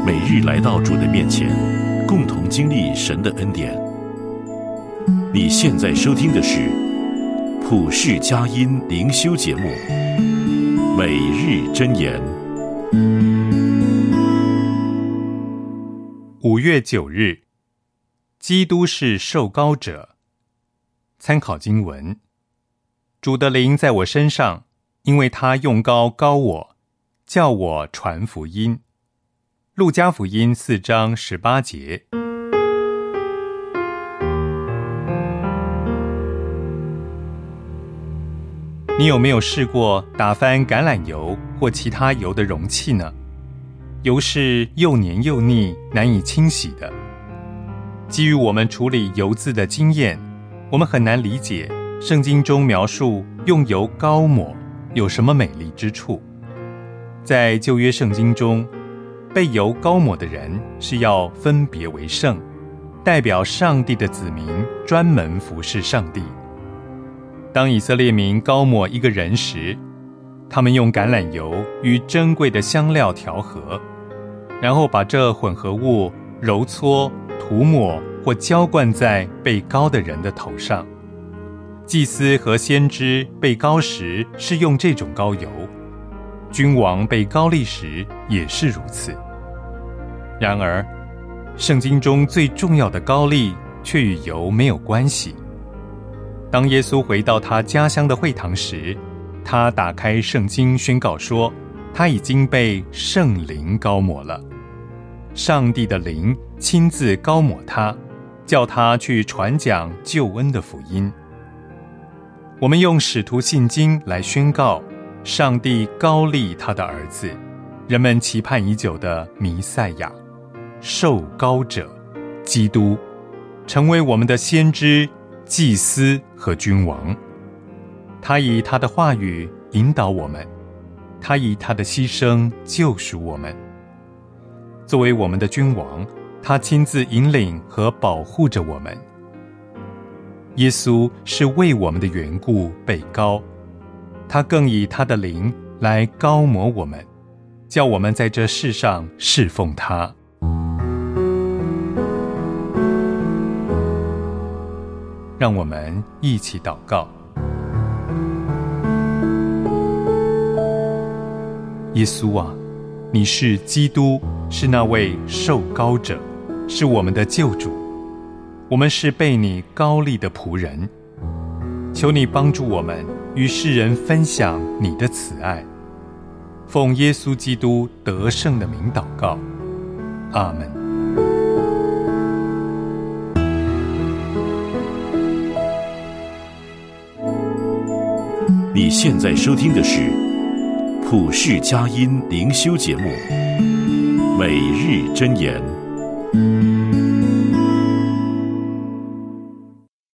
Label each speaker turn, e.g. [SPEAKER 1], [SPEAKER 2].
[SPEAKER 1] 每日来到主的面前，共同经历神的恩典。你现在收听的是普世佳音灵修节目《每日箴言》。
[SPEAKER 2] 5月9日，基督是受膏者。参考经文：主的灵在我身上，因为他用膏膏我，叫我传福音。路加福音4章18节。你有没有试过打翻橄榄油或其他油的容器呢？油是又黏又腻，难以清洗的。基于我们处理油渍的经验，我们很难理解圣经中描述用油膏抹有什么美丽之处。在旧约圣经中，被油膏抹的人是要分别为圣，代表上帝的子民，专门服侍上帝。当以色列民膏抹一个人时，他们用橄榄油与珍贵的香料调和，然后把这混合物揉搓、涂抹或浇灌在被膏的人的头上。祭司和先知被膏时是用这种膏油，君王被膏立时也是如此。然而，圣经中最重要的膏立却与油没有关系。当耶稣回到他家乡的会堂时，他打开圣经宣告说，他已经被圣灵膏抹了。上帝的灵亲自膏抹他，叫他去传讲救恩的福音。我们用使徒信经来宣告，上帝膏立他的儿子，人们期盼已久的弥赛亚，受膏者基督，成为我们的先知、祭司和君王。他以他的话语引导我们，他以他的牺牲救赎我们。作为我们的君王，他亲自引领和保护着我们。耶稣是为我们的缘故被膏，他更以他的灵来膏抹我们，叫我们在这世上侍奉他。让我们一起祷告。耶稣啊，你是基督，是那位受膏者，是我们的救主。我们是被你膏立的仆人，求你帮助我们与世人分享你的慈爱。奉耶稣基督得胜的名祷告，阿们。
[SPEAKER 1] 你现在收听的是普世佳音灵修节目《每日箴言》。